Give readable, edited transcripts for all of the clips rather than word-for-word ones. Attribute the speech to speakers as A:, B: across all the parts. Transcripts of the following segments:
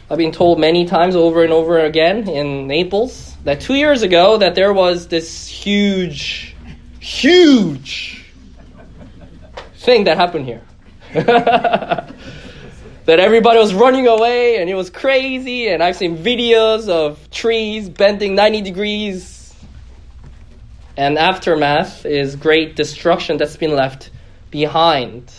A: I've been told many times over and over again in Naples that 2 years ago that there was this huge thing that happened here. That everybody was running away and it was crazy, and I've seen videos of trees bending 90 degrees. And aftermath is great destruction that's been left behind.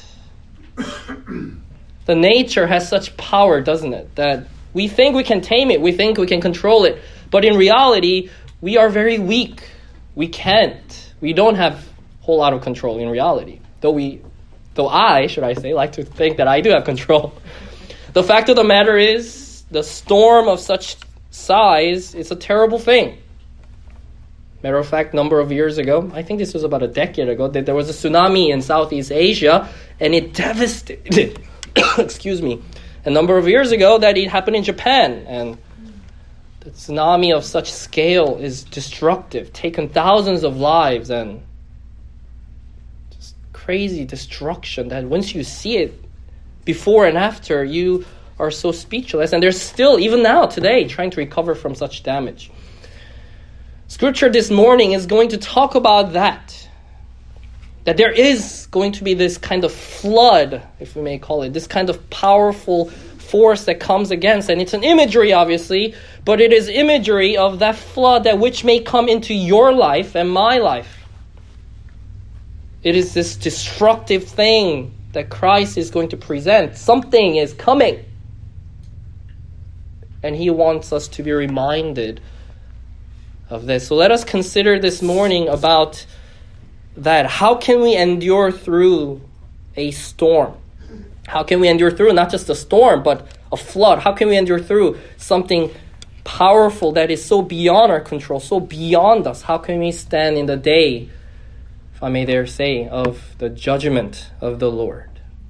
A: The nature has such power, doesn't it? That we think we can tame it, we think we can control it. But in reality, we are very weak. We can't. We don't have a whole lot of control in reality. Though I, should I say, like to think that I do have control. The fact of the matter is, the storm of such size is a terrible thing. Matter of fact, a number of years ago, I think this was about a decade ago, that there was a tsunami in Southeast Asia, and it devastated, excuse me, a number of years ago that it happened in Japan. And the tsunami of such scale is destructive, taken thousands of lives, and just crazy destruction that once you see it before and after, you are so speechless. And they're still, even now, today, trying to recover from such damage. Scripture this morning is going to talk about that there is going to be this kind of flood, if we may call it, this kind of powerful force that comes against, and it's an imagery, obviously, but it is imagery of that flood that which may come into your life and my life. It is this destructive thing that Christ is going to present. Something is coming. And he wants us to be reminded of this. So let us consider this morning about that. How can we endure through a storm? How can we endure through not just a storm, but a flood? How can we endure through something powerful that is so beyond our control, so beyond us? How can we stand in the day, if I may dare say, of the judgment of the Lord?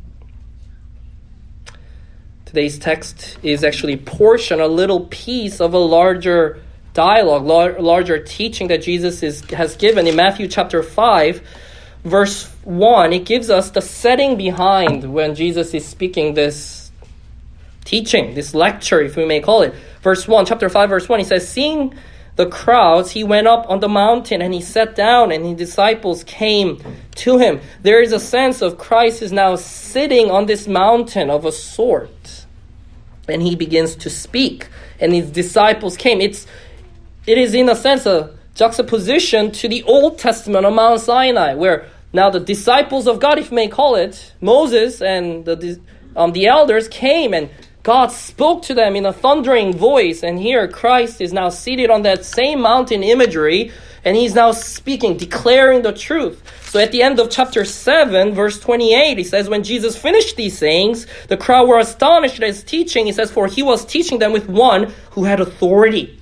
A: Today's text is actually a little piece of a larger dialogue, larger teaching that Jesus has given. In Matthew chapter 5, verse 1, it gives us the setting behind when Jesus is speaking this teaching, this lecture, if we may call it. Verse 1, chapter 5, verse 1, he says, seeing the crowds, he went up on the mountain and he sat down, and his disciples came to him. There is a sense of Christ is now sitting on this mountain of a sort, and he begins to speak, and his disciples came. It is in a sense a juxtaposition to the Old Testament on Mount Sinai, where now the disciples of God, if you may call it, Moses and the elders came, and God spoke to them in a thundering voice. And here Christ is now seated on that same mountain imagery, and he's now speaking, declaring the truth. So at the end of chapter 7, verse 28, he says, when Jesus finished these sayings, the crowd were astonished at his teaching. He says, for he was teaching them with one who had authority.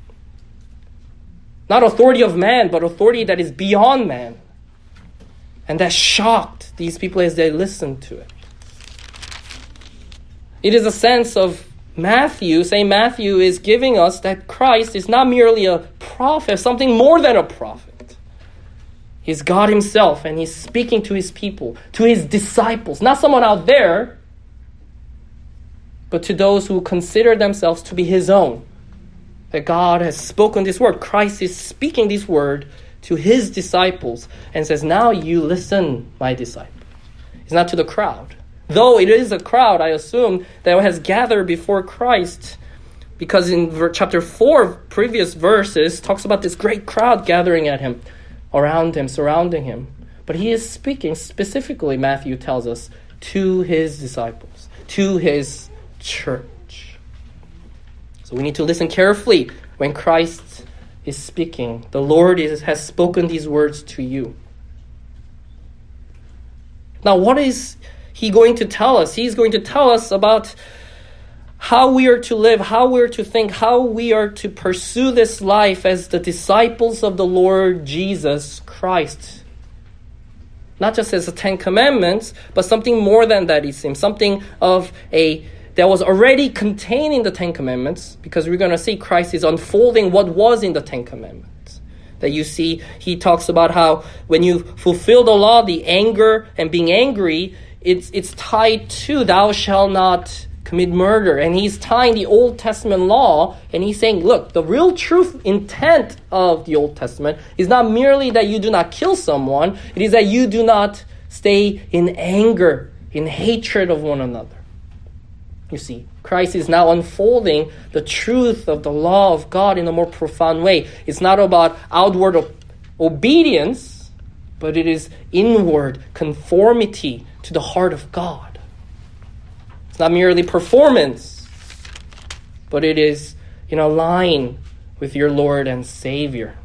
A: Not authority of man, but authority that is beyond man. And that shocked these people as they listened to it. It is a sense of St. Matthew is giving us that Christ is not merely a prophet, something more than a prophet. He's God himself, and he's speaking to his people, to his disciples, not someone out there, but to those who consider themselves to be his own. That God has spoken this word. Christ is speaking this word to his disciples and says, now you listen, my disciple. It's not to the crowd. Though it is a crowd, I assume, that has gathered before Christ, because in chapter 4, previous verses, talks about this great crowd gathering at him, around him, surrounding him. But he is speaking specifically, Matthew tells us, to his disciples, to his church. So we need to listen carefully when Christ is speaking. The Lord has spoken these words to you. Now, what is he going to tell us? He's going to tell us about how we are to live, how we are to think, how we are to pursue this life as the disciples of the Lord Jesus Christ. Not just as the Ten Commandments, but something more than that, it seems. Something that was already contained in the Ten Commandments, because we're going to see Christ is unfolding what was in the Ten Commandments. That you see, he talks about how when you fulfill the law, the anger and being angry, it's tied to thou shalt not commit murder. And he's tying the Old Testament law, and he's saying, look, the real truth intent of the Old Testament is not merely that you do not kill someone, it is that you do not stay in anger, in hatred of one another. You see, Christ is now unfolding the truth of the law of God in a more profound way. It's not about outward obedience, but it is inward conformity to the heart of God. It's not merely performance, but it is in a line with your Lord and Savior.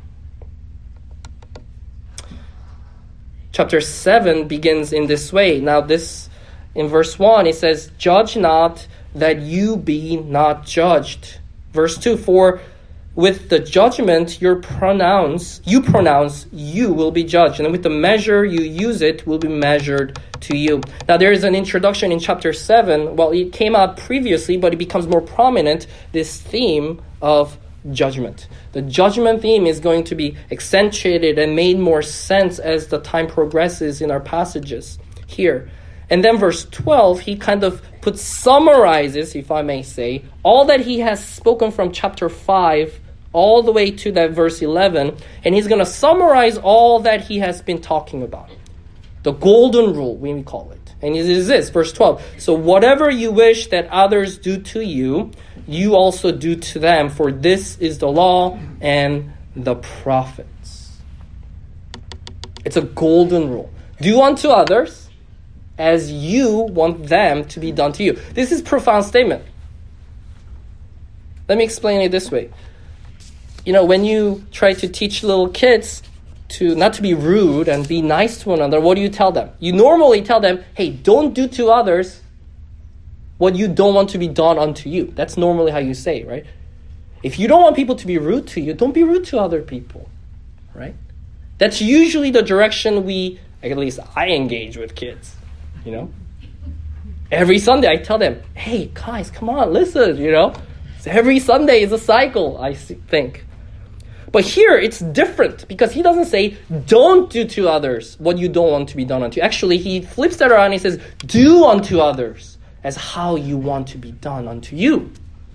A: Chapter 7 begins in this way. Now this, in verse 1, it says, "Judge not, that you be not judged." Verse 2, "For with the judgment you pronounce, you will be judged. And with the measure you use, it will be measured to you." Now there is an introduction in chapter 7. Well, it came out previously, but it becomes more prominent, this theme of judgment. The judgment theme is going to be accentuated and made more sense as the time progresses in our passages here. And then verse 12, he kind of summarizes, if I may say, all that he has spoken from chapter 5 all the way to that verse 11. And he's going to summarize all that he has been talking about. The golden rule, we call it. And it is this, verse 12. "So whatever you wish that others do to you, you also do to them, for this is the law and the prophets." It's a golden rule. Do unto others as you want them to be done to you. This is a profound statement. Let me explain it this way. You know, when you try to teach little kids to not to be rude and be nice to one another, what do you tell them? You normally tell them, hey, don't do to others what you don't want to be done unto you. That's normally how you say it, right? If you don't want people to be rude to you, don't be rude to other people, right? That's usually the direction at least I engage with kids. You know, every Sunday I tell them, hey, guys, come on, listen, you know. So every Sunday is a cycle, I think. But here it's different because he doesn't say, don't do to others what you don't want to be done unto you. Actually, he flips that around and he says, do unto others as how you want to be done unto you.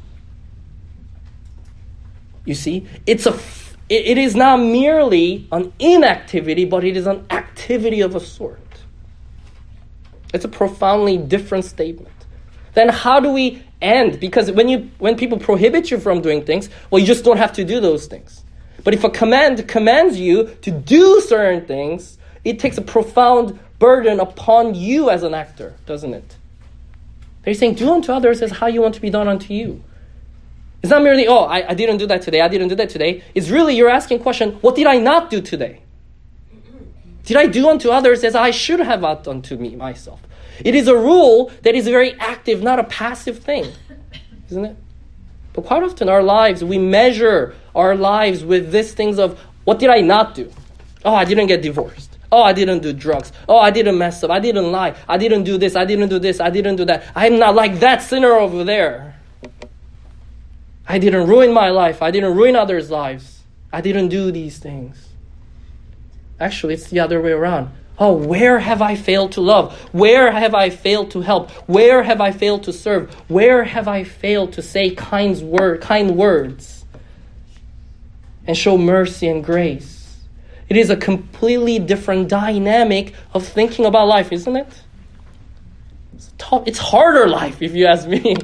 A: You see, it is not merely an inactivity, but it is an activity of a sort. It's a profoundly different statement. Then how do we end? Because when people prohibit you from doing things, well, you just don't have to do those things. But if a command commands you to do certain things, it takes a profound burden upon you as an actor, doesn't it? They're saying, do unto others as how you want to be done unto you. It's not merely, I didn't do that today, I didn't do that today. It's really, you're asking a question, what did I not do today? Did I do unto others as I should have done unto me, myself? It is a rule that is very active, not a passive thing, isn't it? But quite often our lives, we measure our lives with these things of, what did I not do? Oh, I didn't get divorced. Oh, I didn't do drugs. Oh, I didn't mess up. I didn't lie. I didn't do this. I didn't do this. I didn't do that. I'm not like that sinner over there. I didn't ruin my life. I didn't ruin others' lives. I didn't do these things. Actually, it's the other way around. Oh, where have I failed to love? Where have I failed to help? Where have I failed to serve? Where have I failed to say kind words and show mercy and grace? It is a completely different dynamic of thinking about life, isn't it? It's harder life, if you ask me.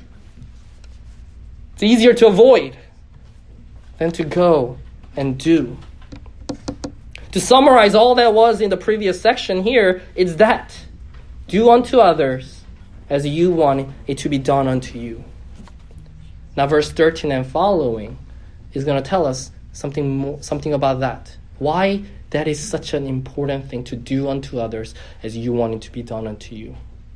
A: It's easier to avoid than to go and do. To summarize all that was in the previous section here, it's that. Do unto others as you want it to be done unto you. Now verse 13 and following is going to tell us something about that. Why that is such an important thing to do unto others as you want it to be done unto you.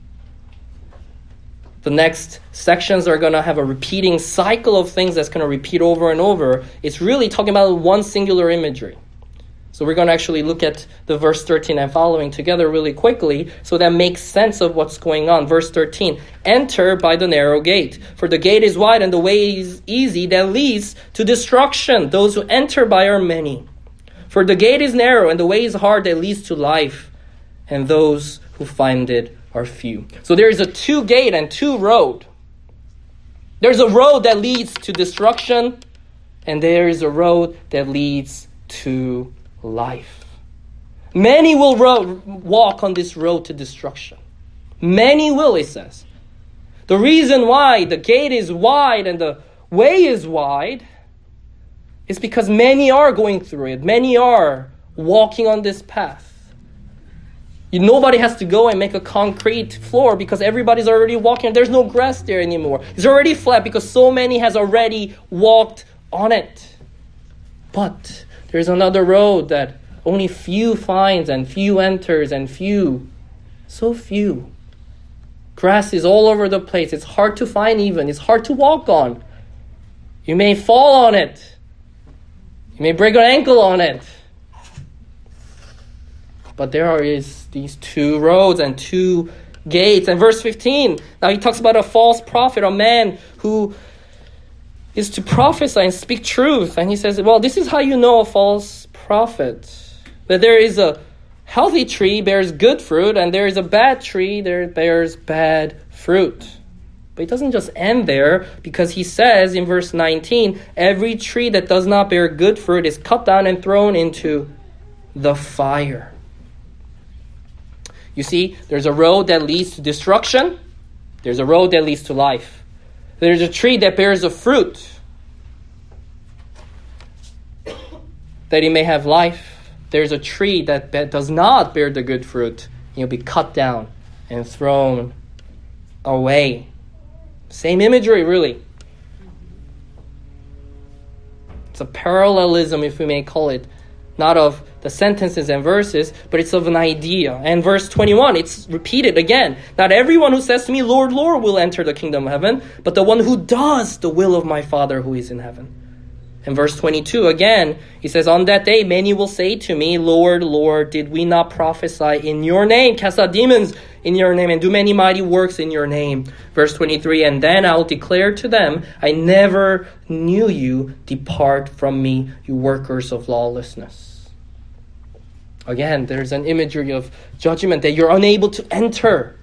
A: The next sections are going to have a repeating cycle of things that's going to repeat over and over. It's really talking about one singular imagery. So we're going to actually look at the verse 13 and following together really quickly so that makes sense of what's going on. Verse 13, enter by the narrow gate, for the gate is wide and the way is easy that leads to destruction. Those who enter by are many. For the gate is narrow and the way is hard that leads to life, and those who find it are few. So there is a two gate and two road. There's a road that leads to destruction, and there is a road that leads to life. Many will walk on this road to destruction. Many will, it says. The reason why the gate is wide and the way is wide is because many are going through it. Many are walking on this path. Nobody has to go and make a concrete floor because everybody's already walking. There's no grass there anymore. It's already flat because so many has already walked on it. But there's another road that only few finds and few enters and so few. Grass is all over the place. It's hard to find even. It's hard to walk on. You may fall on it. You may break an ankle on it. But there is these two roads and two gates. And verse 15, now he talks about a false prophet, a man who is to prophesy and speak truth. And he says, well, this is how you know a false prophet. That there is a healthy tree bears good fruit, and there is a bad tree that bears bad fruit. But it doesn't just end there, because he says in verse 19, every tree that does not bear good fruit is cut down and thrown into the fire. You see, there's a road that leads to destruction. There's a road that leads to life. There's a tree that bears a fruit, that it may have life. There's a tree that does not bear the good fruit. You'll be cut down and thrown away. Same imagery, really. It's a parallelism, if we may call it, not of the sentences and verses, but it's of an idea. And verse 21, it's repeated again. Not everyone who says to me, Lord, Lord, will enter the kingdom of heaven, but the one who does the will of my Father who is in heaven. And verse 22, again, he says, on that day, many will say to me, Lord, Lord, did we not prophesy in your name, cast out demons in your name, and do many mighty works in your name? Verse 23, and then I will declare to them, I never knew you. Depart from me, you workers of lawlessness. Again, there's an imagery of judgment that you're unable to enter.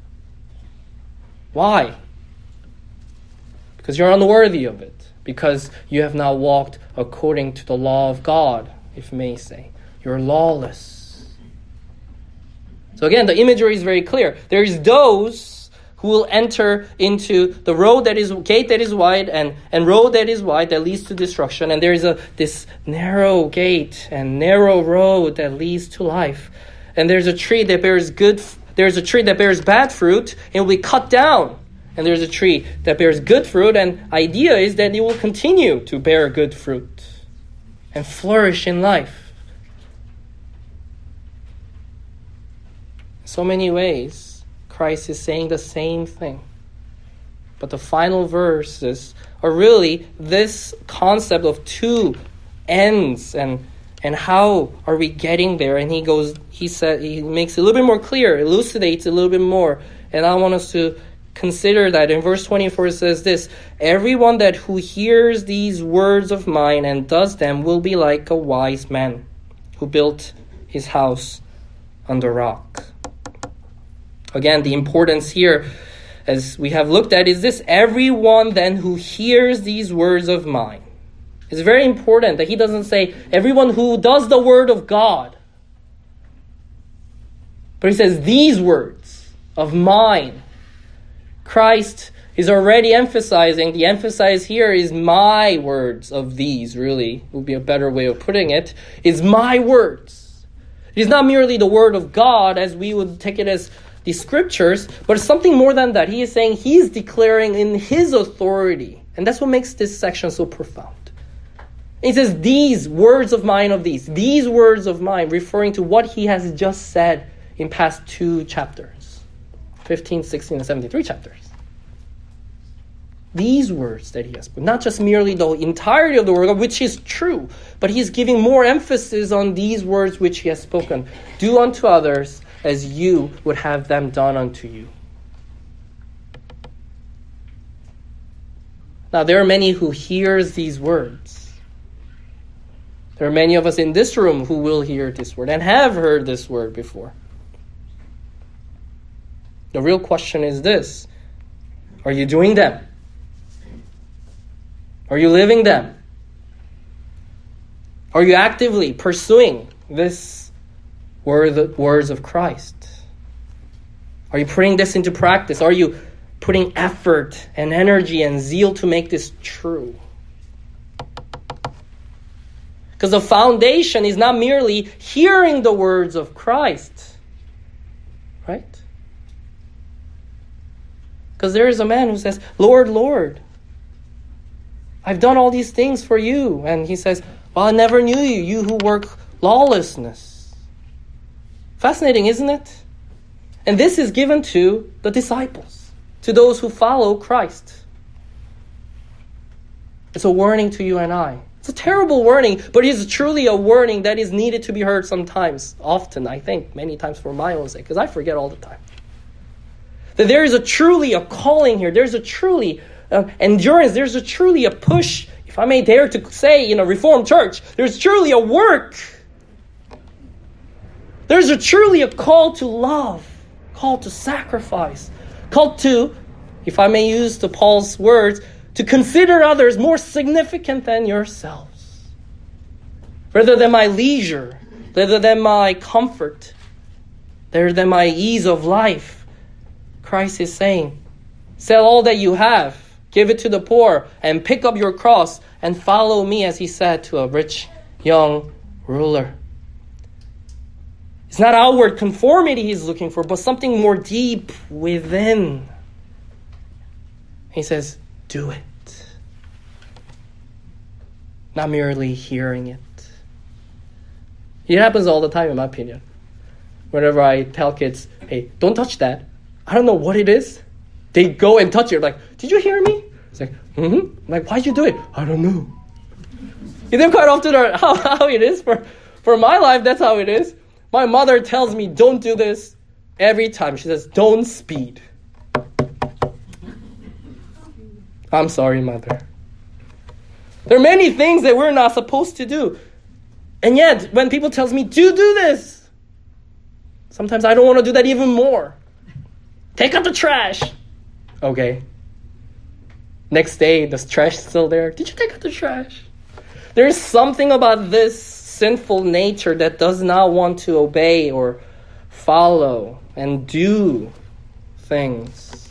A: Why? Because you're unworthy of it. Because you have not walked according to the law of God, if I may say. You're lawless. So again, the imagery is very clear. There is those who will enter into the gate that is wide and road that is wide that leads to destruction. And there is this narrow gate and narrow road that leads to life. And there's a tree that bears bad fruit and will be cut down. And there's a tree that bears good fruit, and idea is that it will continue to bear good fruit and flourish in life. In so many ways, Christ is saying the same thing. But the final verses are really this concept of two ends and how are we getting there? And he makes it a little bit more clear, elucidates a little bit more. And I want us to consider that in verse 24 it says this, everyone who hears these words of mine and does them will be like a wise man who built his house on the rock. Again, the importance here, as we have looked at, is this, everyone then who hears these words of mine. It's very important that he doesn't say everyone who does the word of God. But he says these words of mine. Christ is already emphasizing, the emphasis here is my words of these, really, would be a better way of putting it, is my words. It is not merely the word of God as we would take it as the scriptures, but it's something more than that. He is saying he's declaring in his authority. And that's what makes this section so profound. He says, these words of mine these words of mine, referring to what he has just said in past two chapters. 15, 16, and 17, 3 chapters. These words that he has put, not just merely the entirety of the word, which is true, but he's giving more emphasis on these words which he has spoken. Do unto others as you would have them done unto you. Now, there are many who hears these words. There are many of us in this room who will hear this word and have heard this word before. The real question is this, are you doing them? Are you living them? Are you actively pursuing this words of Christ? Are you putting this into practice? Are you putting effort and energy and zeal to make this true? Because the foundation is not merely hearing the words of Christ, right? Because there is a man who says, Lord, Lord, I've done all these things for you. And he says, well, I never knew you, you who work lawlessness. Fascinating, isn't it? And this is given to the disciples, to those who follow Christ. It's a warning to you and I. It's a terrible warning, but it's truly a warning that is needed to be heard sometimes, often, I think, many times for my own sake, because I forget all the time. That there is truly a calling here. There's a truly endurance. There's truly a push. If I may dare to say, in a Reformed church, there's truly a work. There's truly a call to love, call to sacrifice, call to, if I may use the Paul's words, to consider others more significant than yourselves. Rather than my leisure, rather than my comfort, rather than my ease of life, Christ is saying, sell all that you have, give it to the poor, and pick up your cross and follow me, as he said to a rich young ruler. It's not outward conformity he's looking for, but something more deep within. He says, do it. Not merely hearing it. It happens all the time, in my opinion. Whenever I tell kids, hey, don't touch that. I don't know what it is. They go and touch it. Like, did you hear me? It's like, mm-hmm. I'm like, why'd you do it? I don't know. You know, quite often how it is for my life, that's how it is. My mother tells me, don't do this every time. She says, don't speed. I'm sorry, Mother. There are many things that we're not supposed to do. And yet, when people tell me, do this, sometimes I don't want to do that even more. Take out the trash. Okay. Next day, the trash is still there. Did you take out the trash? There's something about this sinful nature that does not want to obey or follow and do things.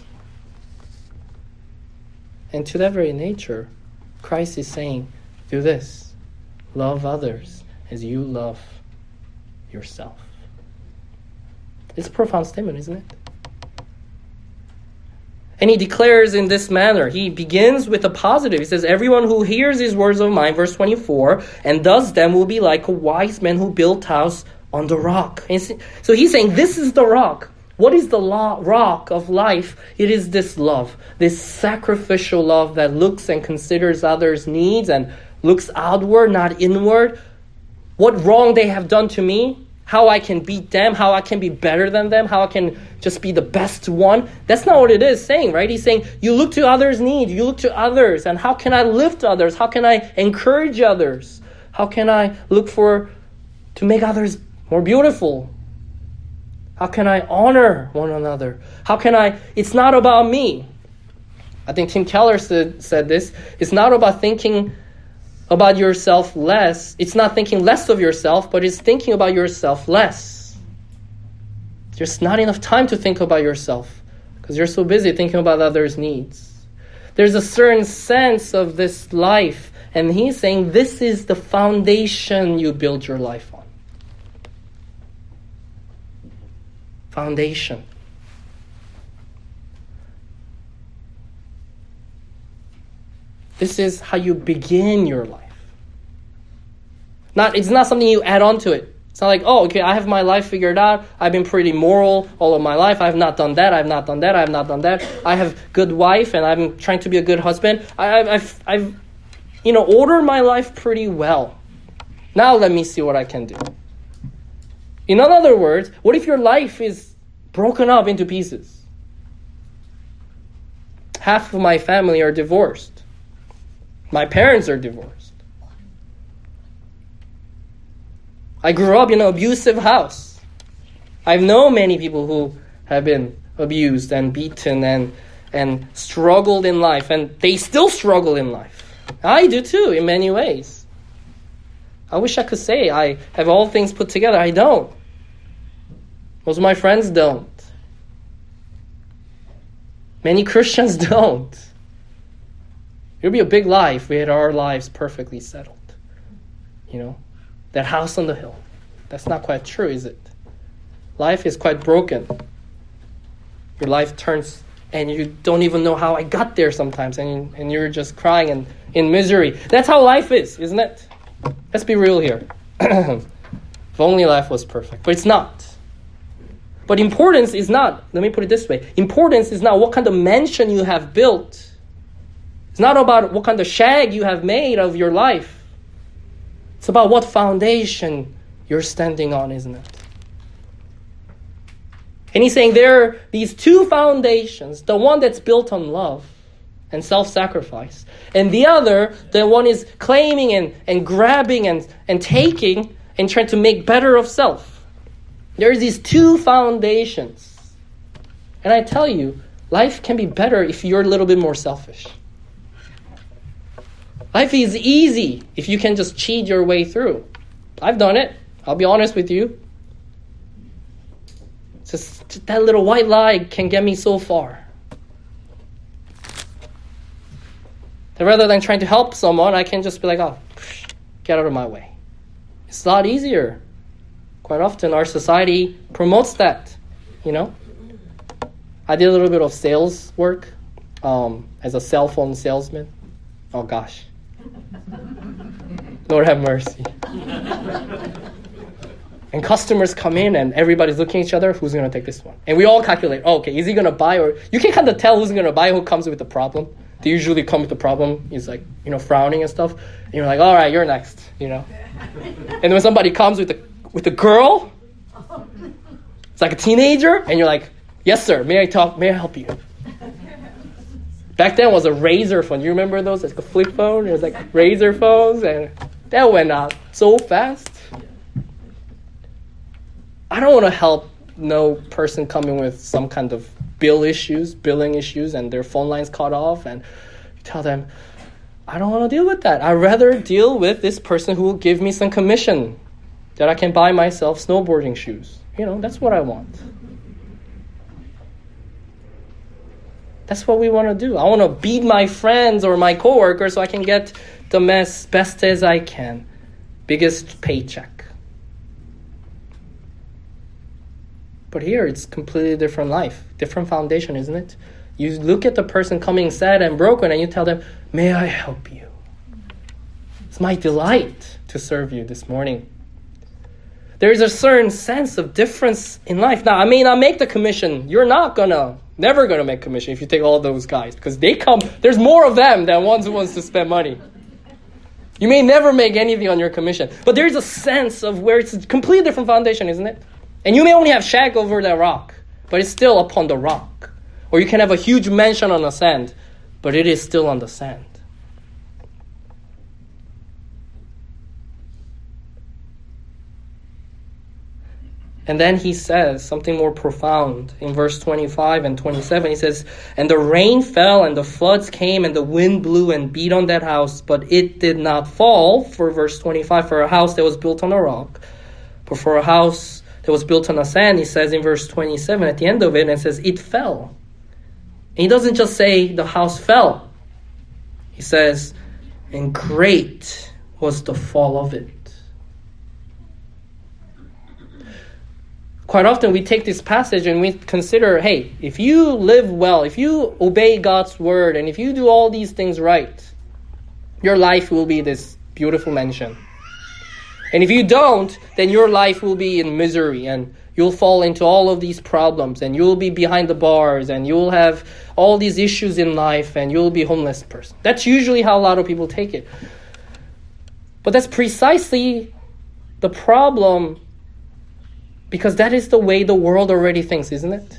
A: And to that very nature, Christ is saying, do this. Love others as you love yourself. It's a profound statement, isn't it? And he declares in this manner. He begins with a positive. He says, everyone who hears these words of mine, verse 24, and does them will be like a wise man who built house on the rock. And so he's saying, this is the rock. What is the rock of life? It is this love, this sacrificial love that looks and considers others' needs and looks outward, not inward. What wrong they have done to me, how I can beat them, how I can be better than them, how I can just be the best one. That's not what it is saying, right? He's saying, you look to others' needs, you look to others, and how can I lift others? How can I encourage others? How can I look to make others more beautiful? How can I honor one another? It's not about me. I think Tim Keller said this. It's not about thinking about yourself less. It's not thinking less of yourself, but it's thinking about yourself less. There's not enough time to think about yourself because you're so busy thinking about others' needs. There's a certain sense of this life, and he's saying this is the foundation you build your life on. Foundation. This is how you begin your life. It's not something you add on to it. It's not like, oh, okay, I have my life figured out. I've been pretty moral all of my life. I've not done that. I've not done that. I've not done that. I have good wife and I'm trying to be a good husband. I've ordered my life pretty well. Now let me see what I can do. In other words, what if your life is broken up into pieces? Half of my family are divorced. My parents are divorced. I grew up in an abusive house. I've known many people who have been abused and beaten and struggled in life, and they still struggle in life. I do too, in many ways. I wish I could say I have all things put together. I don't. Most of my friends don't. Many Christians don't. It would be a big lie if we had our lives perfectly settled. That house on the hill. That's not quite true, is it? Life is quite broken. Your life turns, and you don't even know how I got there sometimes, and you're just crying and in misery. That's how life is, isn't it? Let's be real here. If only life was perfect. But it's not. But importance is not, let me put it this way, importance is not what kind of mansion you have built. It's not about what kind of shag you have made of your life. It's about what foundation you're standing on, isn't it? And he's saying there are these two foundations, the one that's built on love and self-sacrifice, and the other, the one is claiming and grabbing and taking and trying to make better of self. There's these two foundations. And I tell you, life can be better if you're a little bit more selfish. Life is easy if you can just cheat your way through. I've done it. I'll be honest with you. Just that little white lie can get me so far. That rather than trying to help someone, I can just be like, oh, get out of my way. It's a lot easier. Quite often our society promotes that, I did a little bit of sales work as a cell phone salesman. Oh gosh. Lord have mercy. And customers come in and everybody's looking at each other, who's going to take this one? And we all calculate, okay, is he going to buy? Or you can kind of tell who's going to buy, who comes with the problem. They usually come with the problem. He's like, frowning and stuff. And you're like, all right, you're next, And when somebody comes with a girl, it's like a teenager, and you're like, yes, sir, may I help you? Back then was a Razor phone. You remember those? Like a flip phone? It was like Razor phones, and that went out so fast. I don't want to help no person coming with some kind of billing issues, and their phone lines cut off, and you tell them, I don't want to deal with that. I'd rather deal with this person who will give me some commission that I can buy myself snowboarding shoes. That's what I want. That's what we want to do. I want to beat my friends or my coworkers so I can get the best as I can. Biggest paycheck. But here it's completely different life. Different foundation, isn't it? You look at the person coming sad and broken and you tell them, may I help you? It's my delight to serve you this morning. There is a certain sense of difference in life. Now, I may not make the commission. You're never going to make commission if you take all those guys. Because there's more of them than ones who wants to spend money. You may never make anything on your commission. But there's a sense of where it's a completely different foundation, isn't it? And you may only have shag over that rock, but it's still upon the rock. Or you can have a huge mansion on the sand, but it is still on the sand. And then he says something more profound in verse 25 and 27. He says, and the rain fell and the floods came and the wind blew and beat on that house, but it did not fall. For verse 25, for a house that was built on a rock. But for a house that was built on the sand, he says in verse 27 at the end of it, and it says, it fell. And he doesn't just say the house fell. He says, and great was the fall of it. Quite often we take this passage and we consider, hey, if you live well, if you obey God's word, and if you do all these things right, your life will be this beautiful mansion. And if you don't, then your life will be in misery, and you'll fall into all of these problems, and you'll be behind the bars, and you'll have all these issues in life, and you'll be a homeless person. That's usually how a lot of people take it. But that's precisely the problem, because that is the way the world already thinks, isn't it?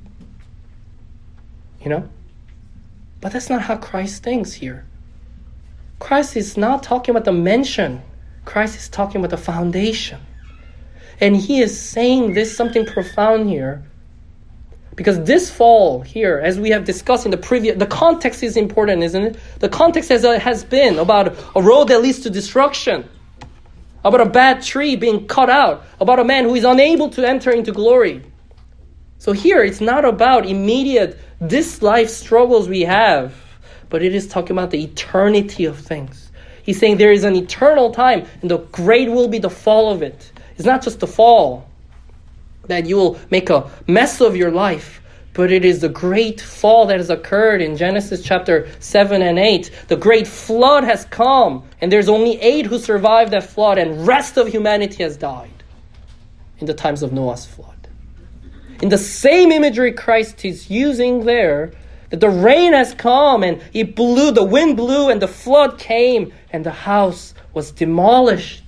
A: But that's not how Christ thinks here. Christ is not talking about the mansion. Christ is talking about the foundation. And he is saying this something profound here. Because this fall here, as we have discussed in the context is important, isn't it? The context has been about a road that leads to destruction, about a bad tree being cut out, about a man who is unable to enter into glory. So here, it's not about immediate, this life struggles we have, but it is talking about the eternity of things. He's saying there is an eternal time, and the great will be the fall of it. It's not just the fall that you will make a mess of your life, but it is the great fall that has occurred in Genesis chapter 7 and 8. The great flood has come, and there's only 8 who survived that flood, and rest of humanity has died in the times of Noah's flood. In the same imagery Christ is using there, that the rain has come, and it blew, the wind blew, and the flood came, and the house was demolished.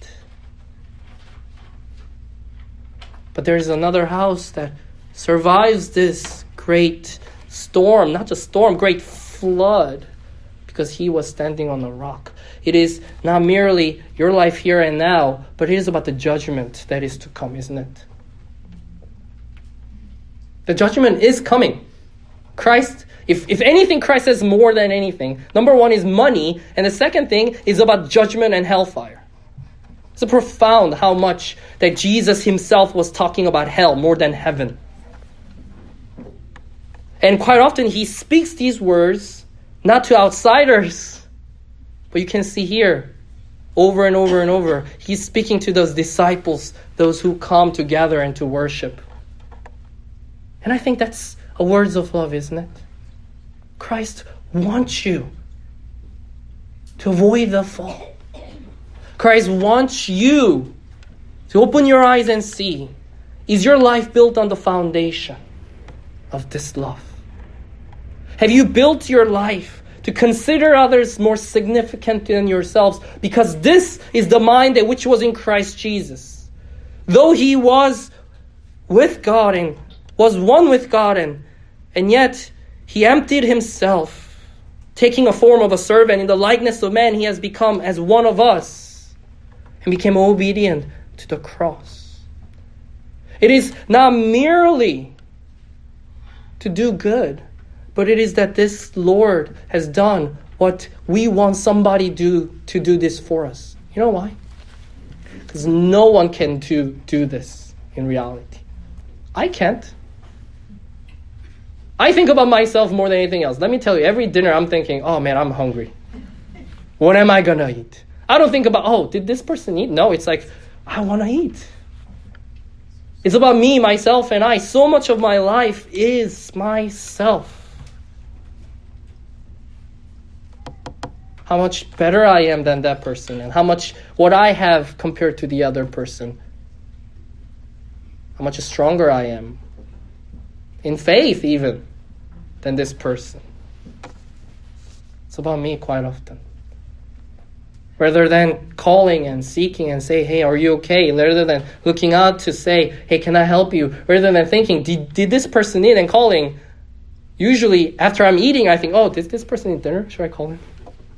A: But there is another house that survives this great storm, not just storm, great flood, because he was standing on a rock. It is not merely your life here and now, but it is about the judgment that is to come, isn't it? The judgment is coming. Christ, if anything, Christ says more than anything. Number one is money, and the second thing is about judgment and hellfire. It's profound how much that Jesus himself was talking about hell more than heaven. And quite often he speaks these words not to outsiders, but you can see here over and over and over, he's speaking to those disciples, those who come to gather and to worship. And I think that's a words of love, isn't it? Christ wants you to avoid the fall. Christ wants you to open your eyes and see, is your life built on the foundation of this love? Have you built your life to consider others more significant than yourselves? Because this is the mind that which was in Christ Jesus. Though he was with God and was one with God, and yet he emptied himself, taking a form of a servant in the likeness of man, he has become as one of us, and became obedient to the cross. It is not merely to do good, but it is that this Lord has done what we want somebody to do this for us. You know why? Because no one can do this in reality. I can't. I think about myself more than anything else. Let me tell you, every dinner I'm thinking, oh man, I'm hungry. What am I going to eat? I don't think about, oh, did this person eat? No, it's like, I want to eat. It's about me, myself, and I. So much of my life is myself. How much better I am than that person, and how much what I have compared to the other person. How much stronger I am, in faith even, than this person. It's about me quite often. Rather than calling and seeking and say, hey, are you okay? Rather than looking out to say, hey, can I help you? Rather than thinking, did this person eat? And calling. Usually, after I'm eating, I think, oh, did this person eat dinner? Should I call him?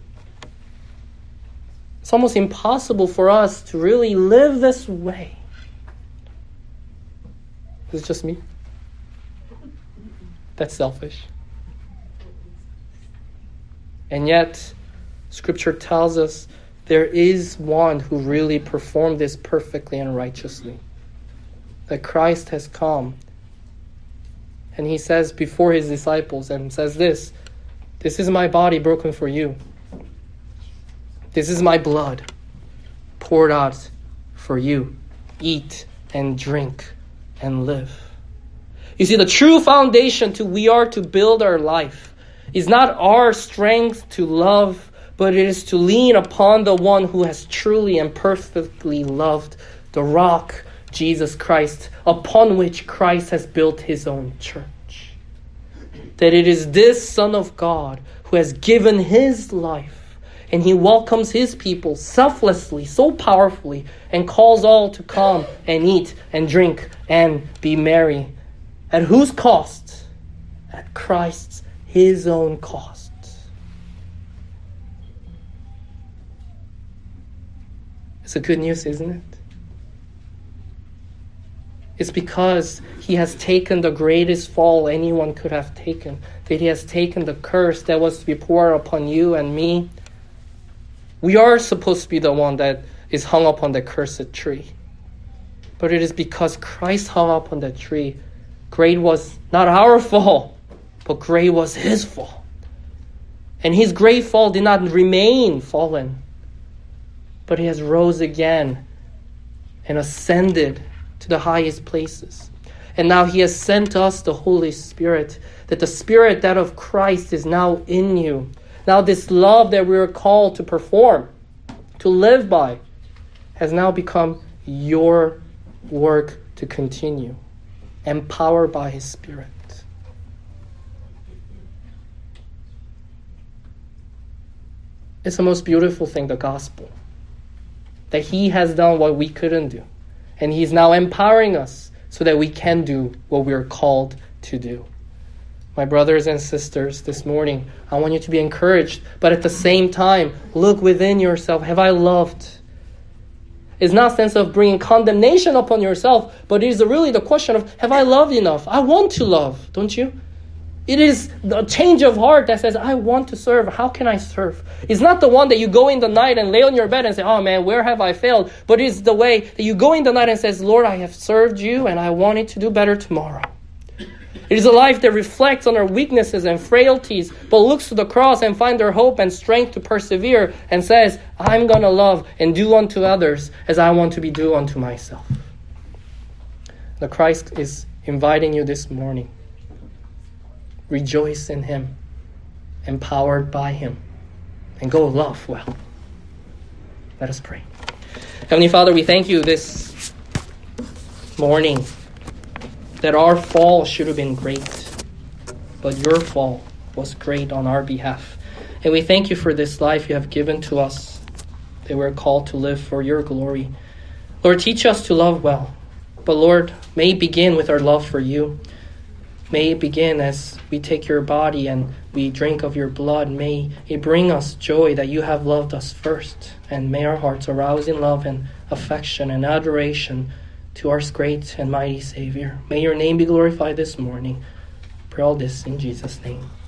A: It's almost impossible for us to really live this way. Is it just me? That's selfish. And yet, Scripture tells us there is one who really performed this perfectly and righteously. That Christ has come. And he says before his disciples, and says this is my body broken for you. This is my blood poured out for you. Eat and drink and live. You see, the true foundation we are to build our life is not our strength to love, but it is to lean upon the one who has truly and perfectly loved, the rock, Jesus Christ, upon which Christ has built his own church. That it is this Son of God who has given his life, and he welcomes his people selflessly, so powerfully, and calls all to come and eat and drink and be merry. At whose cost? At Christ's, his own cost. It's a good news, isn't it? It's because he has taken the greatest fall anyone could have taken. That he has taken the curse that was to be poured upon you and me. We are supposed to be the one that is hung up on the cursed tree. But it is because Christ hung up on that tree. Great was not our fall, but great was his fall. And his great fall did not remain fallen, but he has rose again and ascended to the highest places. And now he has sent us the Holy Spirit, that the Spirit that of Christ is now in you. Now this love that we are called to perform, to live by, has now become your work to continue, empowered by his Spirit. It's the most beautiful thing, the gospel. That he has done what we couldn't do. And he's now empowering us so that we can do what we are called to do. My brothers and sisters, this morning, I want you to be encouraged. But at the same time, look within yourself. Have I loved? It's not a sense of bringing condemnation upon yourself, but it is really the question of, have I loved enough? I want to love, don't you? It is the change of heart that says, I want to serve. How can I serve? It's not the one that you go in the night and lay on your bed and say, oh man, where have I failed? But it's the way that you go in the night and says, Lord, I have served you and I wanted to do better tomorrow. It is a life that reflects on our weaknesses and frailties, but looks to the cross and finds their hope and strength to persevere and says, I'm going to love and do unto others as I want to be do unto myself. The Christ is inviting you this morning. Rejoice in him, empowered by him, and go love well. Let us pray. Heavenly Father, we thank you this morning that our fall should have been great, but your fall was great on our behalf. And we thank you for this life you have given to us, that we're called to live for your glory. Lord, teach us to love well, but Lord, may it begin with our love for you. May it begin as we take your body and we drink of your blood. May it bring us joy that you have loved us first. And may our hearts arouse in love and affection and adoration to our great and mighty Savior. May your name be glorified this morning. Pray all this in Jesus' name.